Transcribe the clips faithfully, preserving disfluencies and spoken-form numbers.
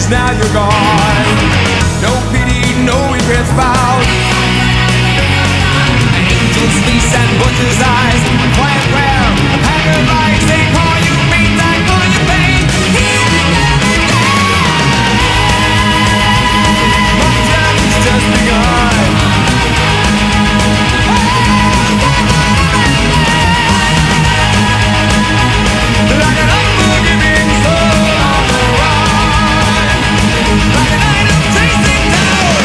now you're gone. No pity, no regrets found. Angels' face and butcher's eyes, quiet prayer, haggard lies. They call you pain, I call you pain. Here my journey's just begun. Like an unforgiving soul on the run, like an idol chasing down.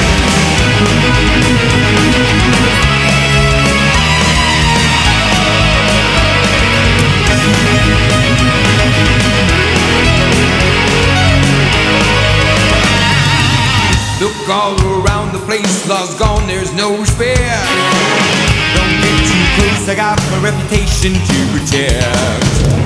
Look all around the place, love's gone, there's no spare. Don't get too close, I got my reputation to protect.